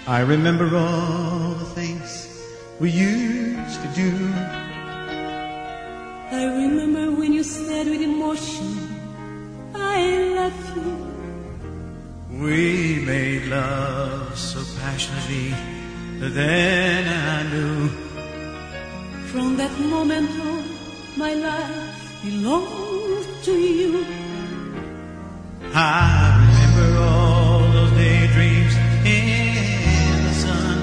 I remember all the things we used to do. I remember when you said with emotion, I love you. We made love so passionately that then I knew. From that moment on, my life belonged to you. I remember all those daydreams in the sun.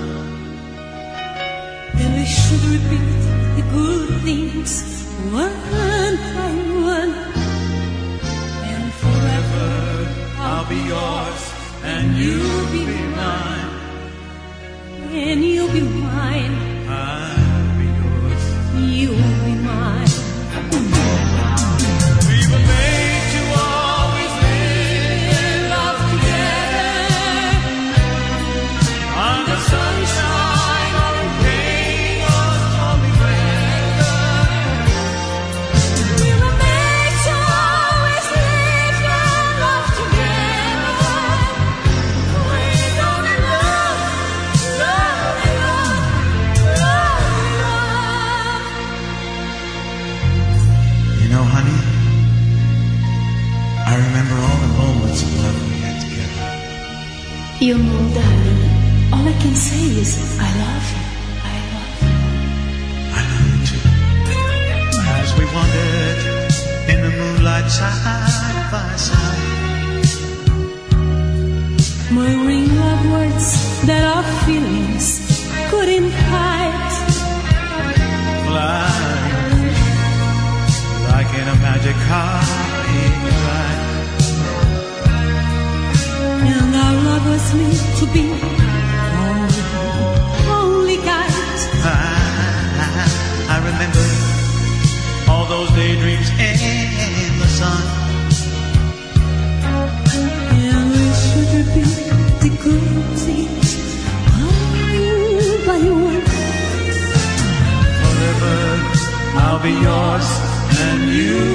And we should repeat the good things one by one. And forever I'll be yours and you'll be mine. And you'll be mine. I'll be yours. You'll be mine. We were made to always live in love together. Under sunshine or in pain or stormy weather. We were made to always live in love together. Always on in love, love in love, love in love. You know, honey, I remember all the moments of love we had together. You know, darling, all I can say is I love you. I love you. I love you too. As we wandered in the moonlight side by side. Murmuring love words that our feelings couldn't hide. Flying like in a magic carpet ride. And our love was meant to be only guide. I remember all those daydreams in the sun. And we should repeat the good things one by one. Forever I'll be yours and you